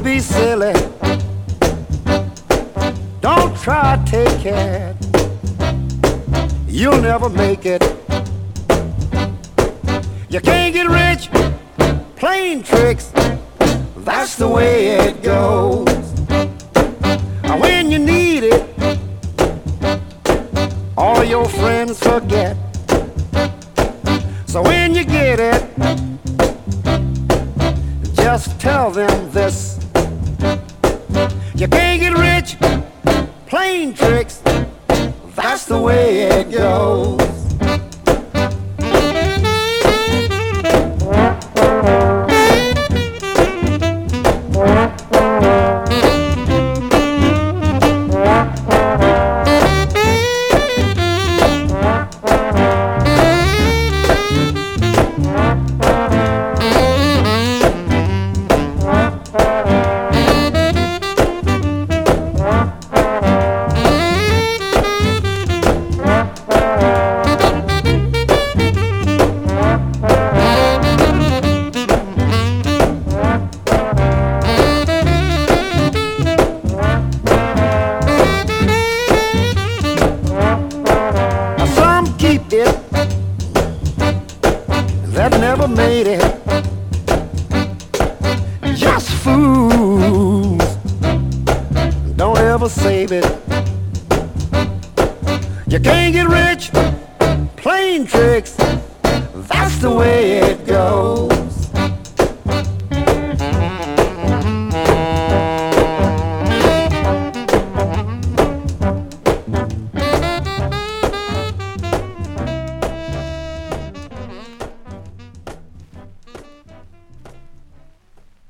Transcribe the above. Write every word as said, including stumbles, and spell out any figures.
be silly. Don't try to take it. You'll never make it. You can't get rich playing tricks. That's the way it goes. When you need it, all your friends forget. So when you get it, just tell them this: you can't get rich playing tricks. That's the way it goes. That never made it. Just fools, don't ever save it. You can't get rich playing tricks. That's the way it goes.